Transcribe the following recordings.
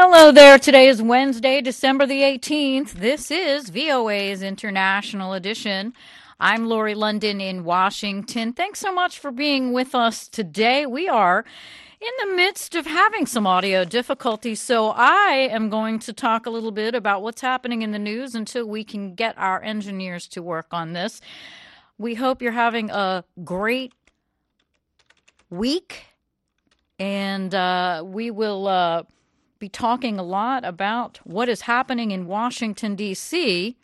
Hello there. Today is Wednesday, December the 18th. This is VOA's International Edition. I'm Lori London in Washington. Thanks so much for being with us today. We are in the midst of having some audio difficulties, so I am going to talk a little bit about what's happening in the news until we can get our engineers to work on this. We hope you're having a great week, and we will be talking a lot about what is happening in Washington, D.C.,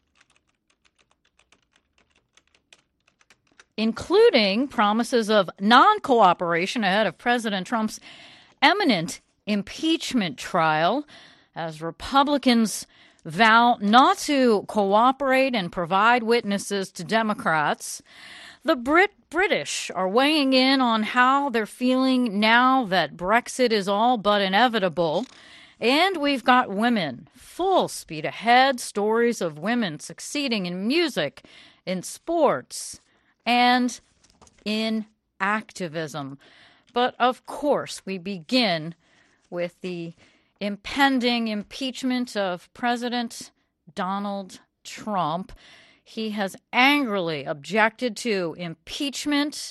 including promises of non-cooperation ahead of President Trump's imminent impeachment trial, as Republicans vow not to cooperate and provide witnesses to Democrats. The British are weighing in on how they're feeling now that Brexit is all but inevitable. And we've got women full speed ahead, stories of women succeeding in music, in sports, and in activism. But of course, we begin with the impending impeachment of President Donald Trump. He has angrily objected to impeachment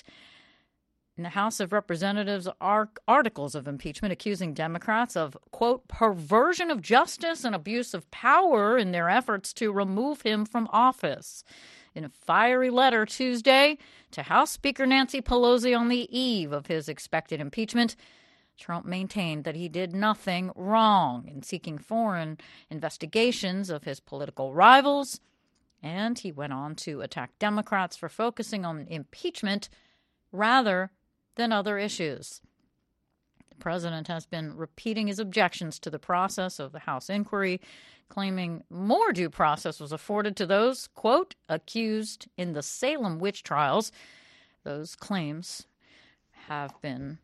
in the House of Representatives, articles of impeachment accusing Democrats of, quote, perversion of justice and abuse of power in their efforts to remove him from office. In a fiery letter Tuesday to House Speaker Nancy Pelosi on the eve of his expected impeachment, Trump maintained that he did nothing wrong in seeking foreign investigations of his political rivals. And he went on to attack Democrats for focusing on impeachment rather than other issues. The president has been repeating his objections to the process of the House inquiry, claiming more due process was afforded to those, quote, accused in the Salem witch trials. Those claims have been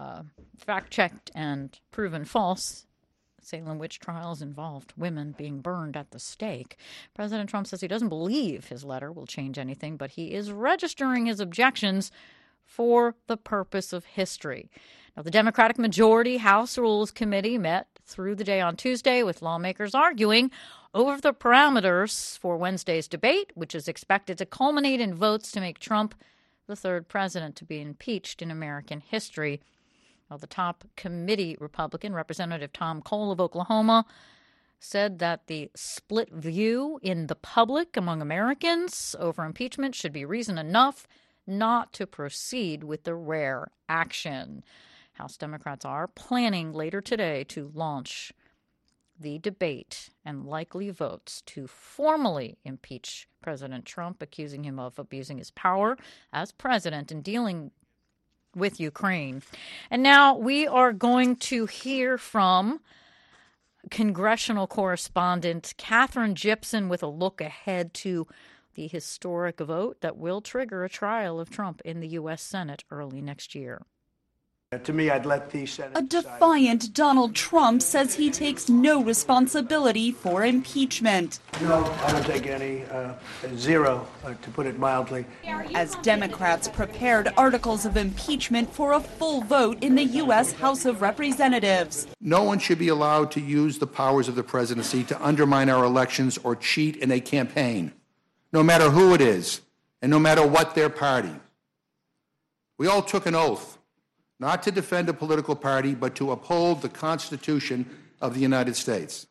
fact-checked and proven false. Salem witch trials involved women being burned at the stake. President Trump says he doesn't believe his letter will change anything, but he is registering his objections for the purpose of history. Now, the Democratic majority House Rules Committee met through the day on Tuesday with lawmakers arguing over the parameters for Wednesday's debate, which is expected to culminate in votes to make Trump the third president to be impeached in American history. Well, the top committee Republican, Representative Tom Cole of Oklahoma, said that the split view in the public among Americans over impeachment should be reason enough not to proceed with the rare action. House Democrats are planning later today to launch the debate and likely votes to formally impeach President Trump, accusing him of abusing his power as president and dealing with Ukraine. And now we are going to hear from congressional correspondent Katherine Gypson with a look ahead to the historic vote that will trigger a trial of Trump in the U.S. Senate early next year. To me, I'd let the Senate. A defiant Donald Trump says he takes no responsibility for impeachment. No, I don't take any, zero, to put it mildly. As Democrats prepared articles of impeachment for a full vote in the U.S. House of Representatives. No one should be allowed to use the powers of the presidency to undermine our elections or cheat in a campaign, no matter who it is and no matter what their party. We all took an oath not to defend a political party, but to uphold the Constitution of the United States.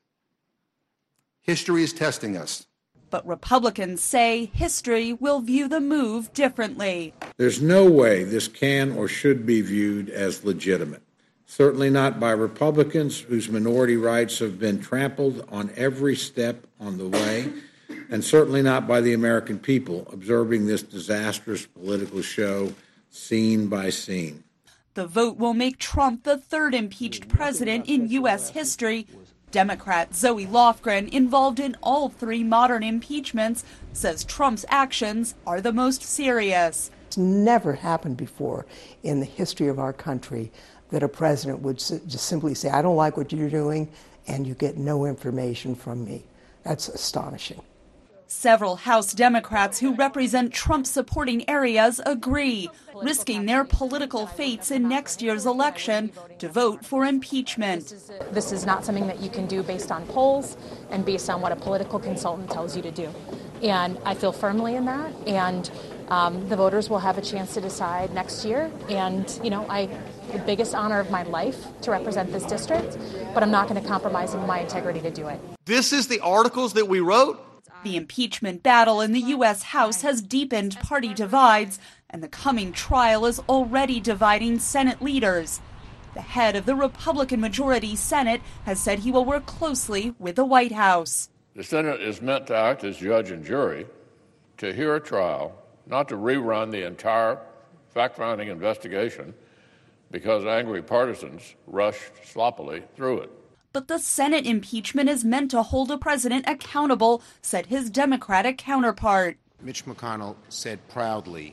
History is testing us. But Republicans say history will view the move differently. There's no way this can or should be viewed as legitimate. Certainly not by Republicans whose minority rights have been trampled on every step on the way, and certainly not by the American people observing this disastrous political show scene by scene. The vote will make Trump the third impeached president in U.S. history. Democrat Zoe Lofgren, involved in all three modern impeachments, says Trump's actions are the most serious. It's never happened before in the history of our country that a president would just simply say, I don't like what you're doing, and you get no information from me. That's astonishing. Several House Democrats who represent Trump-supporting areas agree, risking their political fates in next year's election to vote for impeachment. This is not something that you can do based on polls and based on what a political consultant tells you to do. And I feel firmly in that, and the voters will have a chance to decide next year. And, the biggest honor of my life to represent this district, but I'm not going to compromise on my integrity to do it. This is the articles that we wrote. The impeachment battle in the U.S. House has deepened party divides, and the coming trial is already dividing Senate leaders. The head of the Republican-majority Senate has said he will work closely with the White House. The Senate is meant to act as judge and jury, to hear a trial, not to rerun the entire fact-finding investigation because angry partisans rushed sloppily through it. But the Senate impeachment is meant to hold a president accountable, said his Democratic counterpart. Mitch McConnell said proudly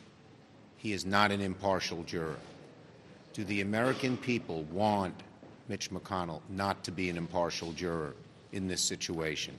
he is not an impartial juror. Do the American people want Mitch McConnell not to be an impartial juror in this situation?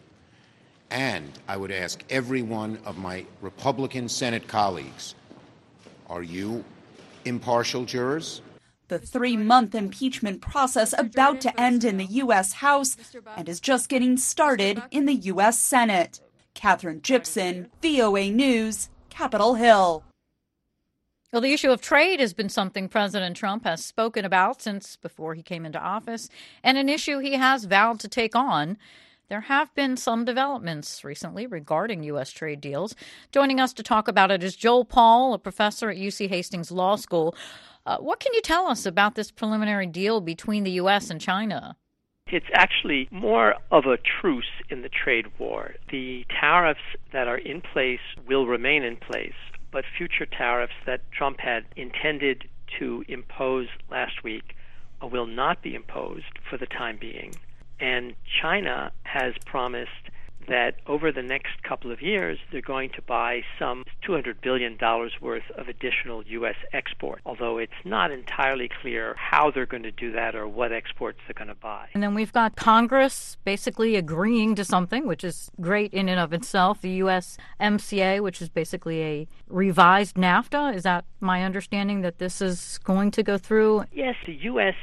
And I would ask every one of my Republican Senate colleagues, are you impartial jurors? The 3-month impeachment process about to end in the U.S. House and is just getting started in the U.S. Senate. Catherine Gibson, VOA News, Capitol Hill. Well, the issue of trade has been something President Trump has spoken about since before he came into office, and an issue he has vowed to take on. There have been some developments recently regarding U.S. trade deals. Joining us to talk about it is Joel Paul, a professor at UC Hastings Law School. What can you tell us about this preliminary deal between the U.S. and China? It's actually more of a truce in the trade war. The tariffs that are in place will remain in place, but future tariffs that Trump had intended to impose last week will not be imposed for the time being. And China has promised that over the next couple of years, they're going to buy some $200 billion worth of additional U.S. export, although it's not entirely clear how they're going to do that or what exports they're going to buy. And then we've got Congress basically agreeing to something, which is great in and of itself, the USMCA, which is basically a revised NAFTA. Is that my understanding that this is going to go through? Yes, the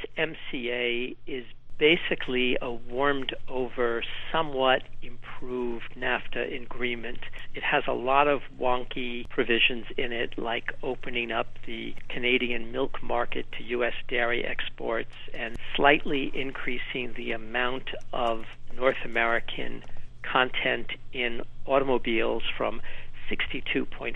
USMCA is basically a warmed-over, somewhat improved NAFTA agreement. It has a lot of wonky provisions in it, like opening up the Canadian milk market to U.S. dairy exports and slightly increasing the amount of North American content in automobiles from 62.5%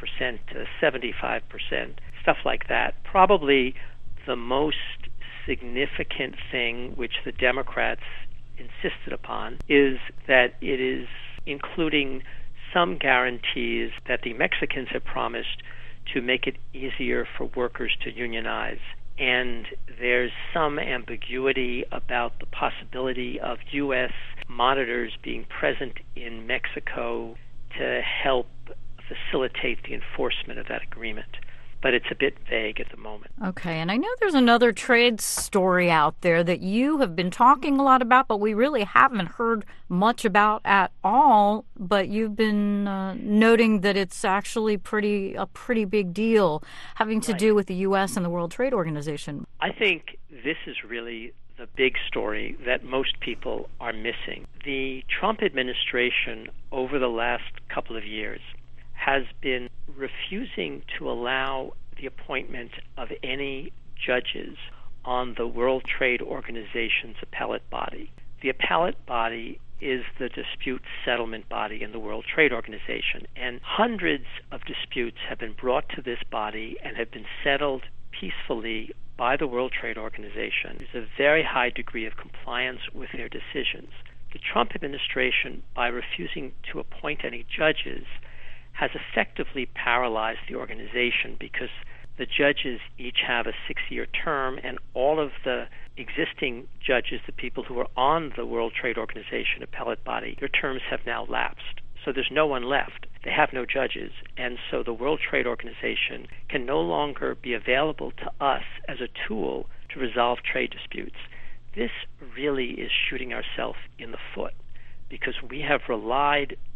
to 75%, stuff like that. Probably the most significant thing which the Democrats insisted upon is that it is including some guarantees that the Mexicans have promised to make it easier for workers to unionize. And there's some ambiguity about the possibility of U.S. monitors being present in Mexico to help facilitate the enforcement of that agreement. But it's a bit vague at the moment. Okay, and I know there's another trade story out there that you have been talking a lot about, but we really haven't heard much about at all. But you've been noting that it's actually a pretty big deal having to do with the U.S. and the World Trade Organization. I think this is really the big story that most people are missing. The Trump administration over the last couple of years has been refusing to allow the appointment of any judges on the World Trade Organization's appellate body. The appellate body is the dispute settlement body in the World Trade Organization, and hundreds of disputes have been brought to this body and have been settled peacefully by the World Trade Organization. There's a very high degree of compliance with their decisions. The Trump administration, by refusing to appoint any judges, has effectively paralyzed the organization because the judges each have a 6-year term, and all of the existing judges, the people who are on the World Trade Organization appellate body, their terms have now lapsed. So there's no one left. They have no judges. And so the World Trade Organization can no longer be available to us as a tool to resolve trade disputes. This really is shooting ourselves in the foot because we have relied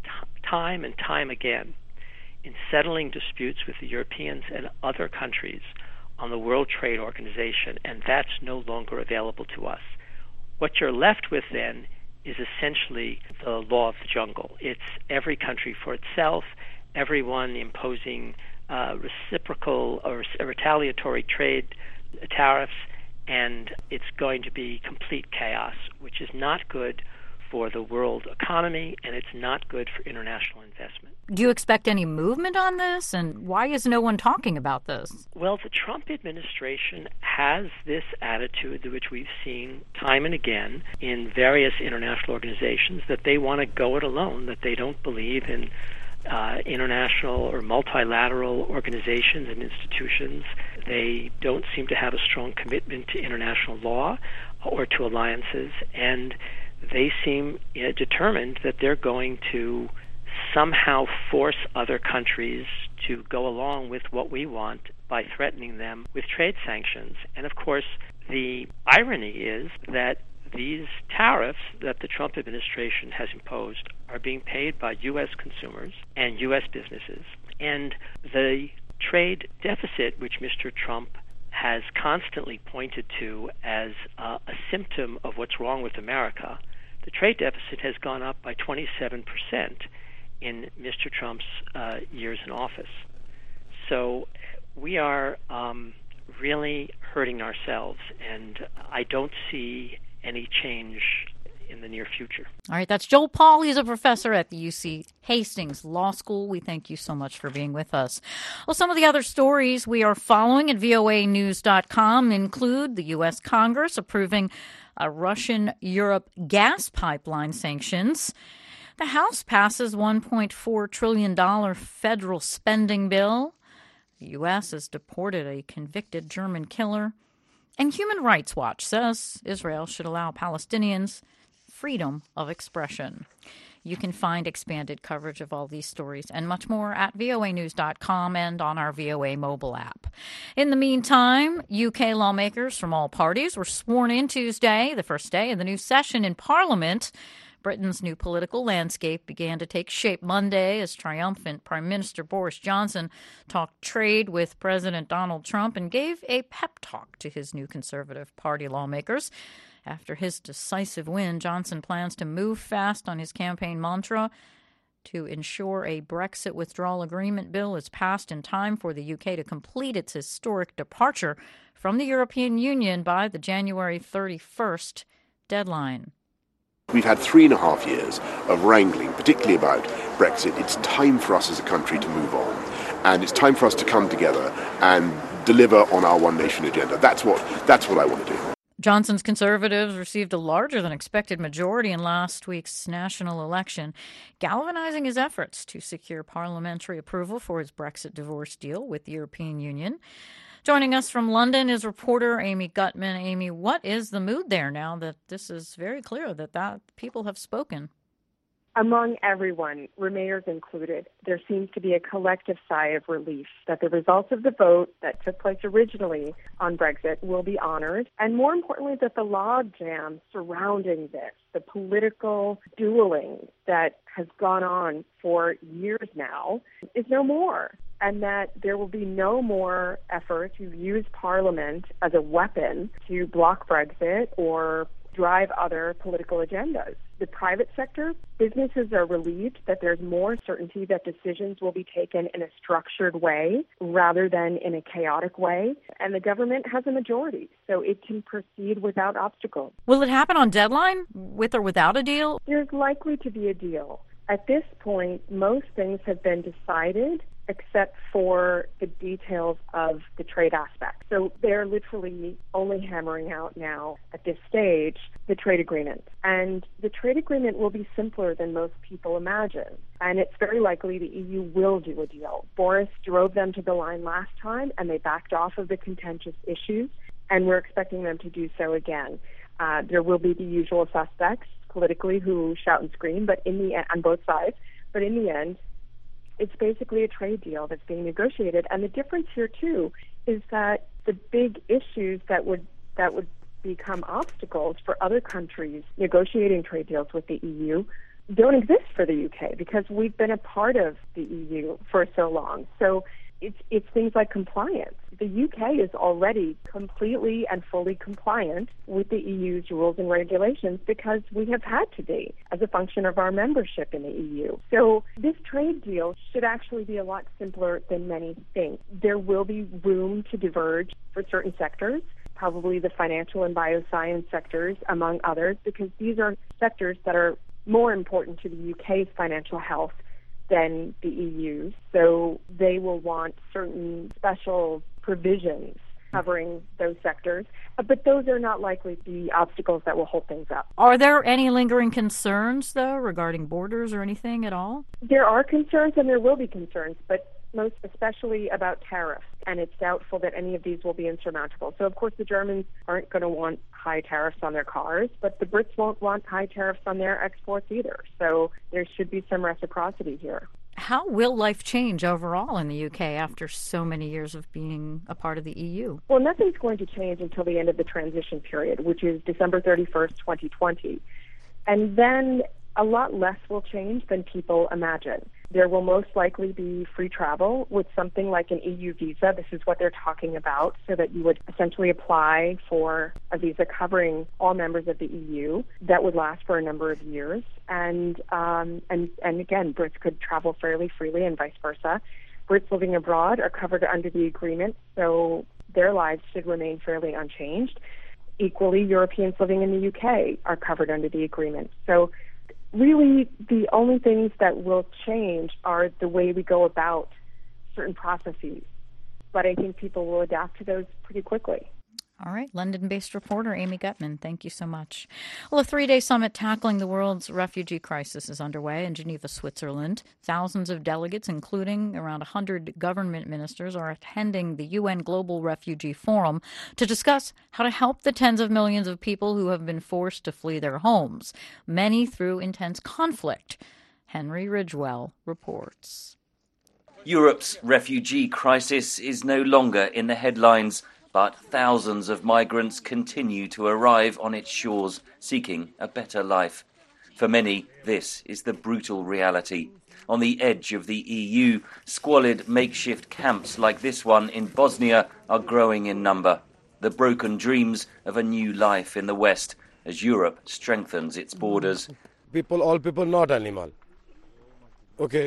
time and time again in settling disputes with the Europeans and other countries on the World Trade Organization, and that's no longer available to us. What you're left with then is essentially the law of the jungle. It's every country for itself, everyone imposing reciprocal or retaliatory trade tariffs, and it's going to be complete chaos, which is not good for the world economy, and it's not good for international investment. Do you expect any movement on this, and why is no one talking about this? Well, the Trump administration has this attitude, which we've seen time and again in various international organizations, that they want to go it alone, that they don't believe in international or multilateral organizations and institutions. They don't seem to have a strong commitment to international law or to alliances, and they seem determined that they're going to somehow force other countries to go along with what we want by threatening them with trade sanctions. And of course, the irony is that these tariffs that the Trump administration has imposed are being paid by U.S. consumers and U.S. businesses. And the trade deficit, which Mr. Trump has constantly pointed to as a symptom of what's wrong with America, the trade deficit has gone up by 27% in Mr. Trump's years in office. So we are really hurting ourselves, and I don't see any change in the near future. All right, that's Joel Paul. He's a professor at the UC Hastings Law School. We thank you so much for being with us. Well, some of the other stories we are following at voanews.com include the U.S. Congress approving a Russian-Europe gas pipeline sanctions. The House passes $1.4 trillion federal spending bill. The U.S. has deported a convicted German killer. And Human Rights Watch says Israel should allow Palestinians freedom of expression. You can find expanded coverage of all these stories and much more at voanews.com and on our VOA mobile app. In the meantime, UK lawmakers from all parties were sworn in Tuesday, the first day of the new session in Parliament. Britain's new political landscape began to take shape Monday as triumphant Prime Minister Boris Johnson talked trade with President Donald Trump and gave a pep talk to his new Conservative Party lawmakers. After his decisive win, Johnson plans to move fast on his campaign mantra to ensure a Brexit withdrawal agreement bill is passed in time for the UK to complete its historic departure from the European Union by the January 31st deadline. We've had 3.5 years of wrangling, particularly about Brexit. It's time for us as a country to move on. And it's time for us to come together and deliver on our one nation agenda. That's what I want to do. Johnson's Conservatives received a larger than expected majority in last week's national election, galvanizing his efforts to secure parliamentary approval for his Brexit divorce deal with the European Union. Joining us from London is reporter Amy Gutman. Amy, what is the mood there now that this is very clear that people have spoken? Among everyone, Remainers included, there seems to be a collective sigh of relief that the results of the vote that took place originally on Brexit will be honored, and more importantly, that the logjam surrounding this, the political dueling that has gone on for years now, is no more, and that there will be no more effort to use Parliament as a weapon to block Brexit or drive other political agendas. The private sector, businesses are relieved that there's more certainty that decisions will be taken in a structured way rather than in a chaotic way. And the government has a majority, so it can proceed without obstacles. Will it happen on deadline, with or without a deal? There's likely to be a deal. At this point, most things have been decided except for the details of the trade aspect. So they're literally only hammering out now, at this stage, the trade agreement. And the trade agreement will be simpler than most people imagine. And it's very likely the EU will do a deal. Boris drove them to the line last time, and they backed off of the contentious issues, and we're expecting them to do so again. There will be the usual suspects politically who shout and scream, but in the end, on both sides. But in the end, it's basically a trade deal that's being negotiated. And the difference here, too, is that the big issues that would become obstacles for other countries negotiating trade deals with the EU don't exist for the UK because we've been a part of the EU for so long. So it's things like compliance. The UK is already completely and fully compliant with the EU's rules and regulations because we have had to be as a function of our membership in the EU. So this trade deal should actually be a lot simpler than many think. There will be room to diverge for certain sectors, probably the financial and bioscience sectors, among others, because these are sectors that are more important to the UK's financial health than the EU. So they will want certain special provisions covering those sectors. But those are not likely to be obstacles that will hold things up. Are there any lingering concerns, though, regarding borders or anything at all? There are concerns and there will be concerns, but most especially about tariffs, and it's doubtful that any of these will be insurmountable. So, of course, the Germans aren't going to want high tariffs on their cars, but the Brits won't want high tariffs on their exports either. So there should be some reciprocity here. How will life change overall in the UK after so many years of being a part of the EU? Well, nothing's going to change until the end of the transition period, which is December 31st, 2020. And then a lot less will change than people imagine. There will most likely be free travel with something like an EU visa. This is what they're talking about, so that you would essentially apply for a visa covering all members of the EU that would last for a number of years. And again, Brits could travel fairly freely and vice versa. Brits living abroad are covered under the agreement, so their lives should remain fairly unchanged. Equally, Europeans living in the UK are covered under the agreement. So really, the only things that will change are the way we go about certain processes. But I think people will adapt to those pretty quickly. All right. London-based reporter Amy Gutman, thank you so much. Well, a 3-day summit tackling the world's refugee crisis is underway in Geneva, Switzerland. Thousands of delegates, including around 100 government ministers, are attending the UN Global Refugee Forum to discuss how to help the tens of millions of people who have been forced to flee their homes, many through intense conflict. Henry Ridgewell reports. Europe's refugee crisis is no longer in the headlines, but thousands of migrants continue to arrive on its shores, seeking a better life. For many, this is the brutal reality. On the edge of the EU, squalid makeshift camps like this one in Bosnia are growing in number. The broken dreams of a new life in the West as Europe strengthens its borders. All people, not animal. Okay.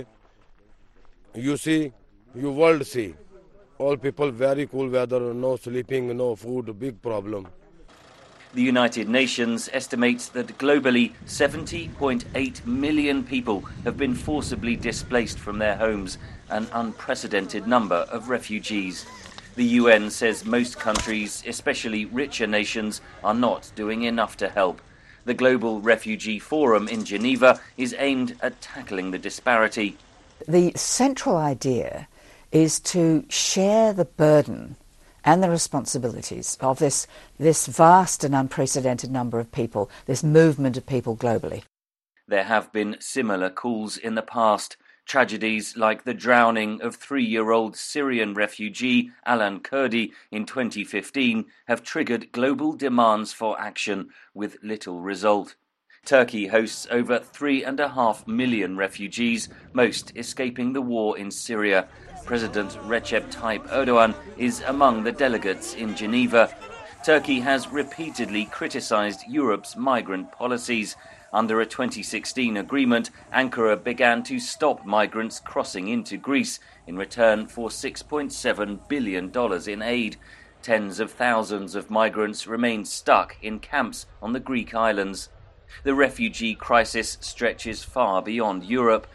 You see, you world see. All people, very cool weather, no sleeping, no food, big problem. The United Nations estimates that globally 70.8 million people have been forcibly displaced from their homes, an unprecedented number of refugees. The UN says most countries, especially richer nations, are not doing enough to help. The Global Refugee Forum in Geneva is aimed at tackling the disparity. The central idea is to share the burden and the responsibilities of this vast and unprecedented number of people, this movement of people globally. There have been similar calls in the past. Tragedies like the drowning of 3-year-old Syrian refugee Alan Kurdi in 2015 have triggered global demands for action with little result. Turkey hosts over 3.5 million refugees, most escaping the war in Syria. President Recep Tayyip Erdogan is among the delegates in Geneva. Turkey has repeatedly criticized Europe's migrant policies. Under a 2016 agreement, Ankara began to stop migrants crossing into Greece in return for $6.7 billion in aid. Tens of thousands of migrants remain stuck in camps on the Greek islands. The refugee crisis stretches far beyond Europe.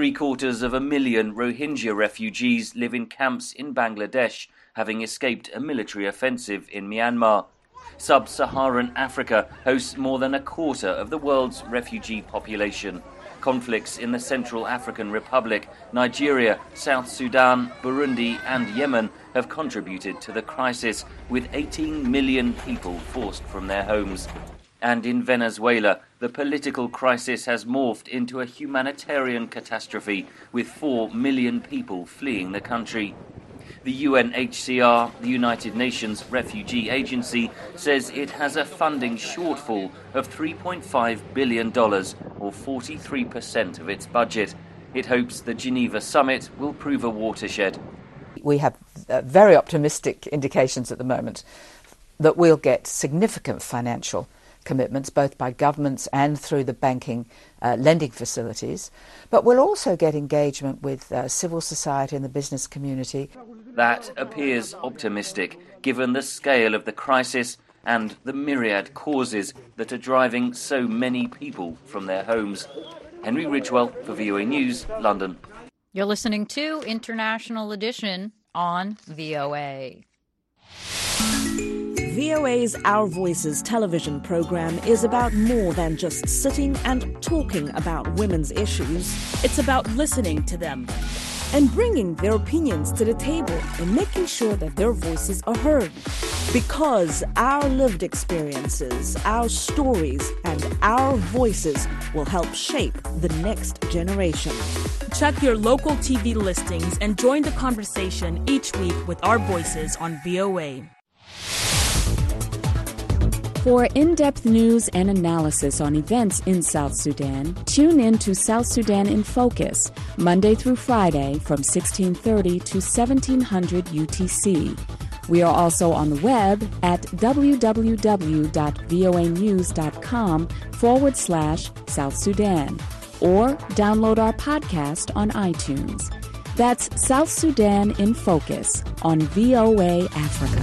750,000 Rohingya refugees live in camps in Bangladesh, having escaped a military offensive in Myanmar. Sub-Saharan Africa hosts more than a quarter of the world's refugee population. Conflicts in the Central African Republic, Nigeria, South Sudan, Burundi and Yemen have contributed to the crisis, with 18 million people forced from their homes. And in Venezuela, the political crisis has morphed into a humanitarian catastrophe, with 4 million people fleeing the country. The UNHCR, the United Nations Refugee Agency, says it has a funding shortfall of $3.5 billion, or 43% of its budget. It hopes the Geneva summit will prove a watershed. We have very optimistic indications at the moment that we'll get significant financial commitments, both by governments and through the banking lending facilities. But we'll also get engagement with civil society and the business community. That appears optimistic, given the scale of the crisis and the myriad causes that are driving so many people from their homes. Henry Ridgewell for VOA News, London. You're listening to International Edition on VOA. VOA's Our Voices television program is about more than just sitting and talking about women's issues. It's about listening to them and bringing their opinions to the table and making sure that their voices are heard. Because our lived experiences, our stories, and our voices will help shape the next generation. Check your local TV listings and join the conversation each week with our voices on VOA. For in-depth news and analysis on events in South Sudan, tune in to South Sudan in Focus, Monday through Friday from 1630 to 1700 UTC. We are also on the web at www.voanews.com/South Sudan, or download our podcast on iTunes. That's South Sudan in Focus on VOA Africa.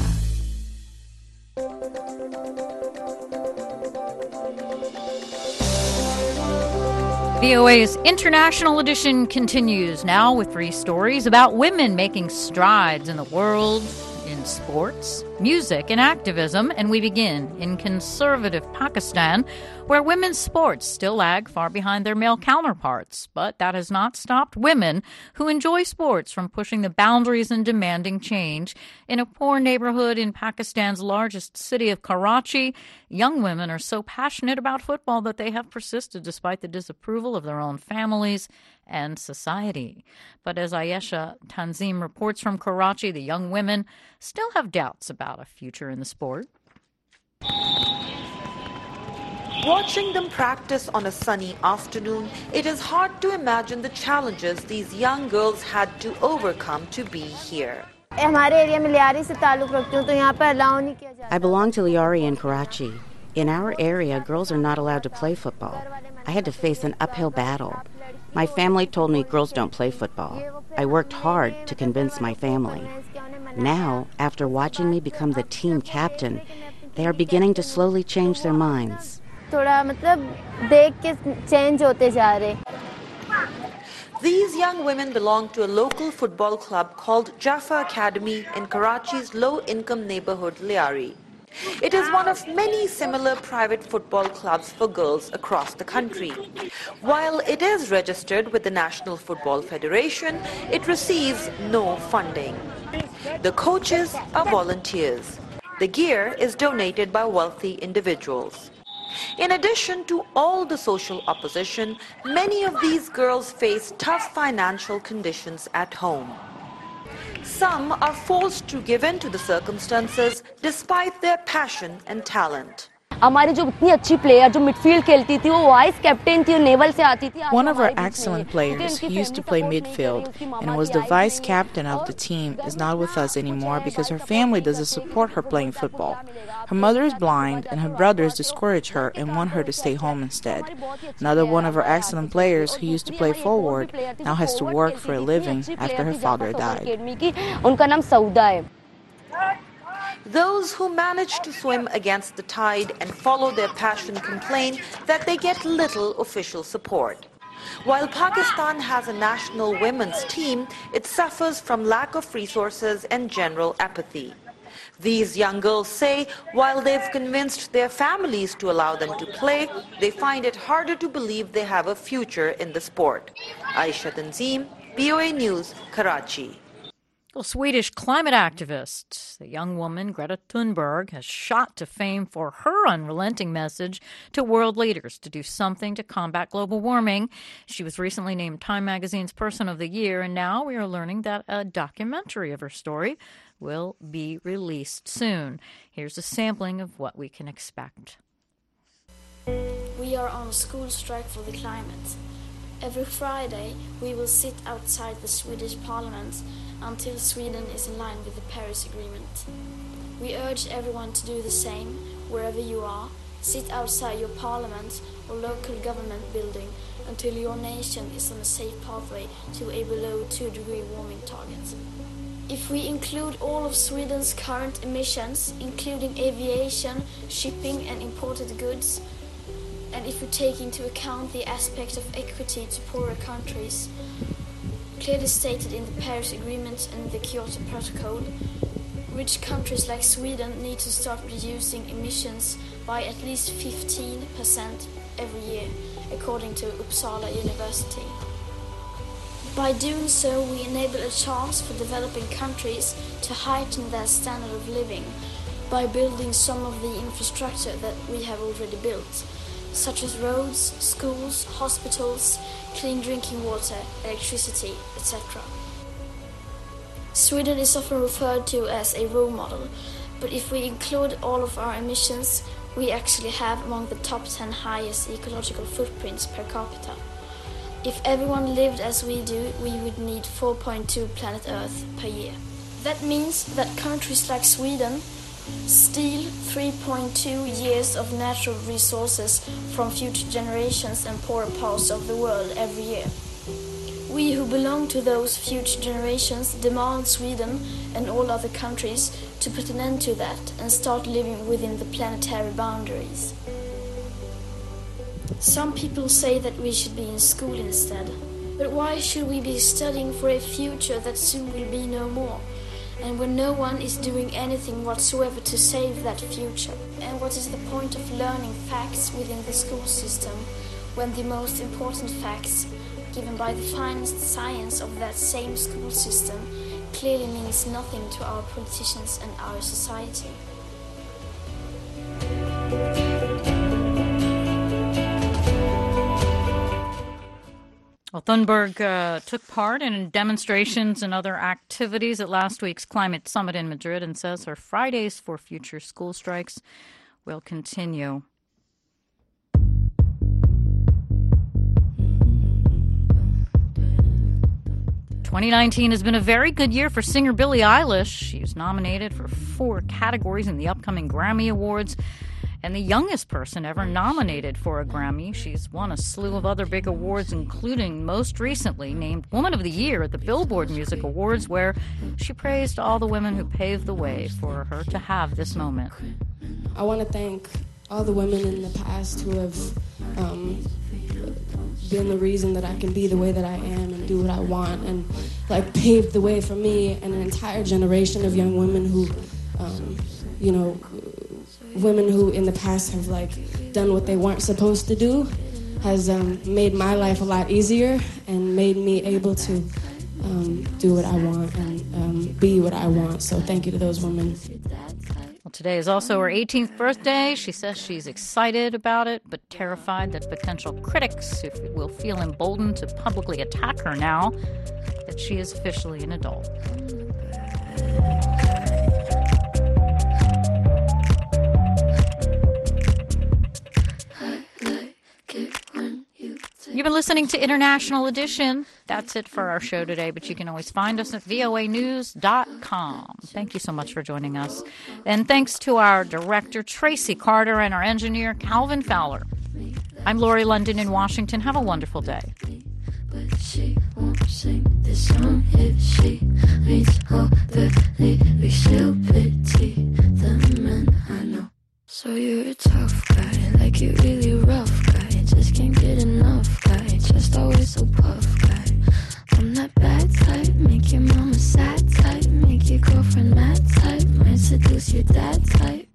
VOA's International Edition continues now with 3 stories about women making strides in the world, in sports, music, and activism. And we begin in conservative Pakistan, where women's sports still lag far behind their male counterparts. But that has not stopped women who enjoy sports from pushing the boundaries and demanding change. In a poor neighborhood in Pakistan's largest city of Karachi, young women are so passionate about football that they have persisted despite the disapproval of their own families and society. But as Ayesha Tanzim reports from Karachi, the young women still have doubts about a future in the sport. Watching them practice on a sunny afternoon, it is hard to imagine the challenges these young girls had to overcome to be here. I belong to Liari in Karachi. In our area, girls are not allowed to play football. I had to face an uphill battle. My family told me girls don't play football. I worked hard to convince my family. Now, after watching me become the team captain, they are beginning to slowly change their minds. These young women belong to a local football club called Jaffa Academy in Karachi's low-income neighborhood Liari. It is one of many similar private football clubs for girls across the country. While it is registered with the National Football Federation, it receives no funding. The coaches are volunteers. The gear is donated by wealthy individuals. In addition to all the social opposition, many of these girls face tough financial conditions at home. Some are forced to give in to the circumstances despite their passion and talent. One of our excellent players who used to play midfield and was the vice captain of the team is not with us anymore because her family doesn't support her playing football. Her mother is blind and her brothers discourage her and want her to stay home instead. Another one of our excellent players who used to play forward now has to work for a living after her father died. Those who manage to swim against the tide and follow their passion complain that they get little official support. While Pakistan has a national women's team, it suffers from lack of resources and general apathy. These young girls say while they've convinced their families to allow them to play, they find it harder to believe they have a future in the sport. Aisha Tanzim, VOA News, Karachi. The Swedish climate activist, the young woman Greta Thunberg, has shot to fame for her unrelenting message to world leaders to do something to combat global warming. She was recently named Time Magazine's Person of the Year, and now we are learning that a documentary of her story will be released soon. Here's a sampling of what we can expect. We are on a school strike for the climate. Every Friday, we will sit outside the Swedish parliament until Sweden is in line with the Paris Agreement. We urge everyone to do the same, wherever you are. Sit outside your parliament or local government building until your nation is on a safe pathway to a below 2-degree warming target. If we include all of Sweden's current emissions, including aviation, shipping and imported goods, and if we take into account the aspect of equity to poorer countries, clearly stated in the Paris Agreement and the Kyoto Protocol, rich countries like Sweden need to start reducing emissions by at least 15% every year, according to Uppsala University. By doing so, we enable a chance for developing countries to heighten their standard of living by building some of the infrastructure that we have already built, such as roads, schools, hospitals, clean drinking water, electricity, etc. Sweden is often referred to as a role model, but if we include all of our emissions, we actually have among the top 10 highest ecological footprints per capita. If everyone lived as we do, we would need 4.2 planet Earth per year. That means that countries like Sweden steal 3.2 years of natural resources from future generations and poorer parts of the world every year. We who belong to those future generations demand Sweden and all other countries to put an end to that and start living within the planetary boundaries. Some people say that we should be in school instead. But why should we be studying for a future that soon will be no more? And when no one is doing anything whatsoever to save that future? And what is the point of learning facts within the school system when the most important facts, given by the finest science of that same school system, clearly means nothing to our politicians and our society? Well, Thunberg took part in demonstrations and other activities at last week's climate summit in Madrid and says her Fridays for Future school strikes will continue. "2019 has been a very good year for singer Billie Eilish. She was nominated for 4 categories in the upcoming Grammy Awards, and the youngest person ever nominated for a Grammy. She's won a slew of other big awards, including most recently named Woman of the Year at the Billboard Music Awards, where she praised all the women who paved the way for her to have this moment. I want to thank all the women in the past who have been the reason that I can be the way that I am and do what I want, and paved the way for me and an entire generation of young women who, women who in the past have done what they weren't supposed to do, has made my life a lot easier and made me able to do what I want and be what I want. So thank you to those women. Well, today is also her 18th birthday. She says she's excited about it, but terrified that potential critics will feel emboldened to publicly attack her now that she is officially an adult. You've been listening to International Edition. That's it for our show today, but you can always find us at voanews.com. Thank you so much for joining us. And thanks to our director, Tracy Carter, and our engineer, Calvin Fowler. I'm Lori London in Washington. Have a wonderful day. But she won't sing this song if she reads all the lyrics. She'll pity the men I know. So you're a tough guy, like you're really rough guy. Just can't get enough guy, just always so puff guy. I'm that bad type, make your mama sad type, make your girlfriend mad type, might seduce your dad type.